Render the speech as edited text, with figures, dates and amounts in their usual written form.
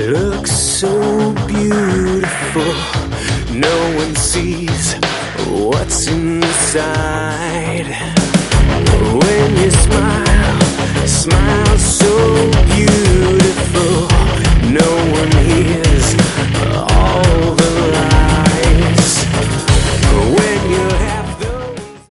looks so beautiful. No one sees what's inside.